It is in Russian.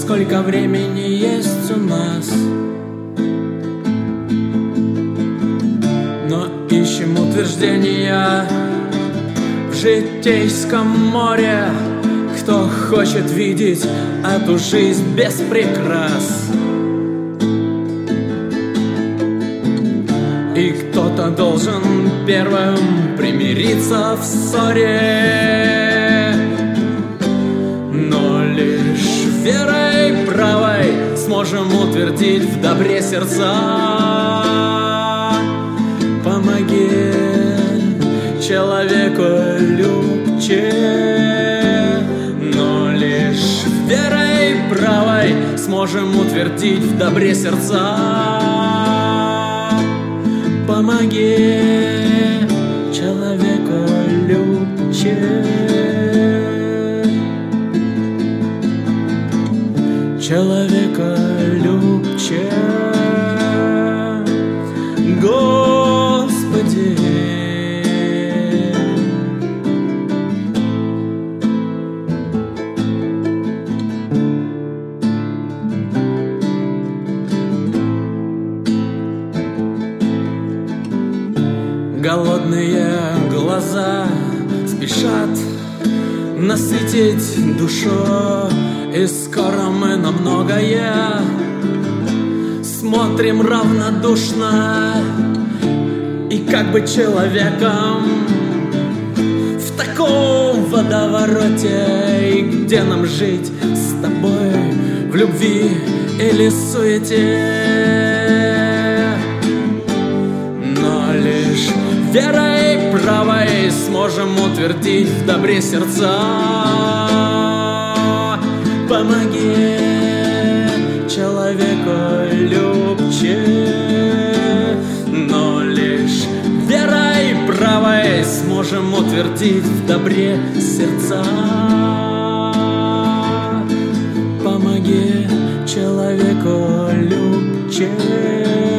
сколько времени есть у нас, но ищем утверждения в житейском море. Кто хочет видеть эту жизнь без прикрас, и кто-то должен первым примириться в ссоре. Но лишь верой правой сможем утвердить в добре сердца. Помоги человеку любче, но лишь верой правой сможем утвердить в добре сердца. Помоги человеку любче, человека любче, Господи. Голодные глаза спешат насытить душу, и скоро мы на многое смотрим равнодушно. И как быть человеком в таком водовороте? И где нам жить с тобой, в любви или суете? Но лишь верой правой сможем утвердить в добре сердца. Помоги человеку любче, но лишь верой правой сможем утвердить в добре сердца. Помоги человеку любче.